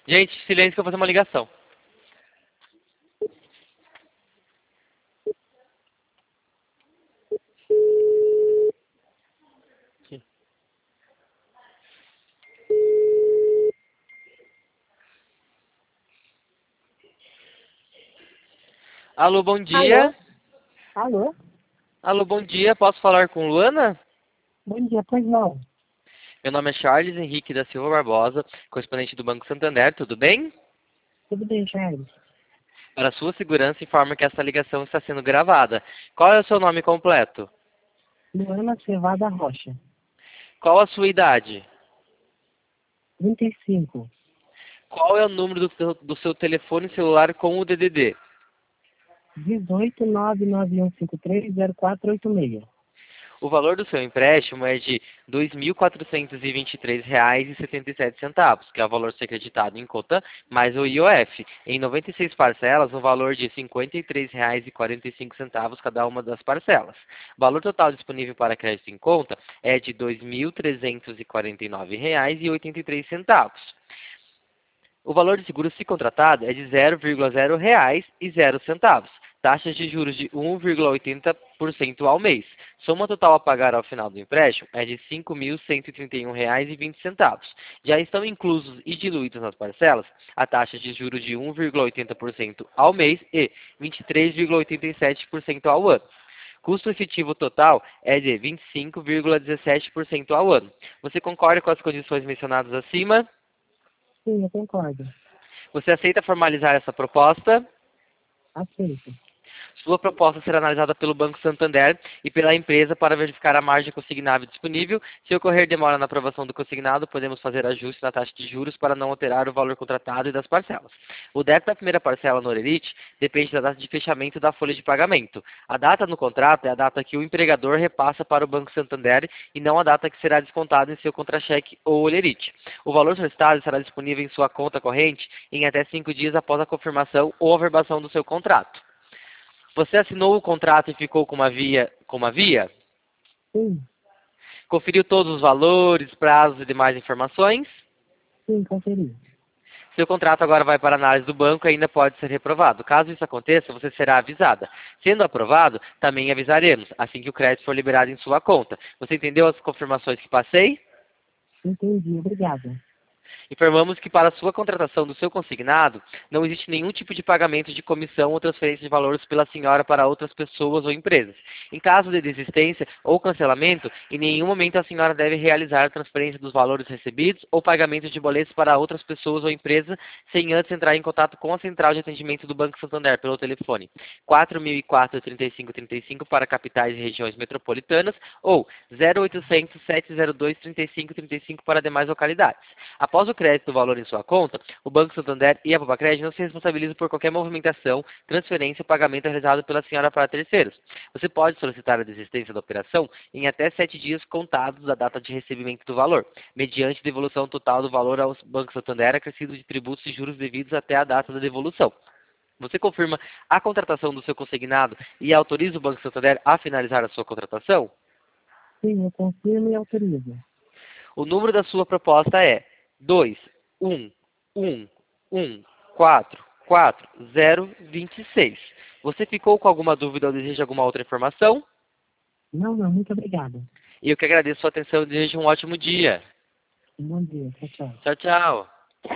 Gente, silêncio que eu vou fazer uma ligação. Aqui. Alô, bom Alô? dia. Alô? Alô, bom dia. Posso falar com Luana? Bom dia, pois não. Meu nome é Charles Henrique da Silva Barbosa, correspondente do Banco Santander. Tudo bem? Tudo bem, Charles? Para sua segurança, informo que essa ligação está sendo gravada. Qual é o seu nome completo? Luana Cevada Rocha. Qual a sua idade? 35. Qual é o número do seu telefone celular com o DDD? 18 991530486. O valor do seu empréstimo é de R$ 2.423,77, que é o valor ser acreditado em conta, mais o IOF, em 96 parcelas, no valor de R$ 53,45 cada uma das parcelas. O valor total disponível para crédito em conta é de R$ 2.349,83. O valor de seguro, se contratado, é de R$ 0,000. Taxas de juros de 1,80% ao mês. Soma total a pagar ao final do empréstimo é de R$ 5.131,20. Já estão inclusos e diluídos nas parcelas a taxa de juros de 1,80% ao mês e 23,87% ao ano. Custo efetivo total é de 25,17% ao ano. Você concorda com as condições mencionadas acima? Sim, eu concordo. Você aceita formalizar essa proposta? Aceito. Sua proposta será analisada pelo Banco Santander e pela empresa para verificar a margem consignável disponível. Se ocorrer demora na aprovação do consignado, podemos fazer ajuste na taxa de juros para não alterar o valor contratado e das parcelas. O débito da primeira parcela no Orelite depende da data de fechamento da folha de pagamento. A data no contrato é a data que o empregador repassa para o Banco Santander e não a data que será descontada em seu contra-cheque ou Olerite. O valor solicitado estará disponível em sua conta corrente em até 5 dias após a confirmação ou averbação do seu contrato. Você assinou o contrato e ficou com uma via? Sim, Conferiu todos os valores, prazos e demais informações? sim, conferi. Seu contrato agora vai para a análise do banco e ainda pode ser reprovado. Caso isso aconteça, você será avisada. Sendo aprovado, também avisaremos, assim que o crédito for liberado em sua conta. Você entendeu as confirmações que passei? Entendi, obrigado. Informamos que para a sua contratação do seu consignado, não existe nenhum tipo de pagamento de comissão ou transferência de valores pela senhora para outras pessoas ou empresas. Em caso de desistência ou cancelamento, em nenhum momento a senhora deve realizar a transferência dos valores recebidos ou pagamento de boletos para outras pessoas ou empresas sem antes entrar em contato com a central de atendimento do Banco Santander pelo telefone 4004-3535 para capitais e regiões metropolitanas ou 0800-702-3535 para demais localidades. Após o crédito do valor em sua conta, o Banco Santander e a Babacred não se responsabilizam por qualquer movimentação, transferência ou pagamento realizado pela senhora para terceiros. Você pode solicitar a desistência da operação em até 7 dias contados da data de recebimento do valor, mediante devolução total do valor ao Banco Santander acrescido de tributos e juros devidos até a data da devolução. Você confirma a contratação do seu consignado e autoriza o Banco Santander a finalizar a sua contratação? Sim, eu confirmo e autorizo. O número da sua proposta é 211144026. Você ficou com alguma dúvida ou deseja alguma outra informação? Não, não, muito obrigado. E eu que agradeço a sua atenção e desejo um ótimo dia. Bom dia, tchau, tchau. Tchau, tchau.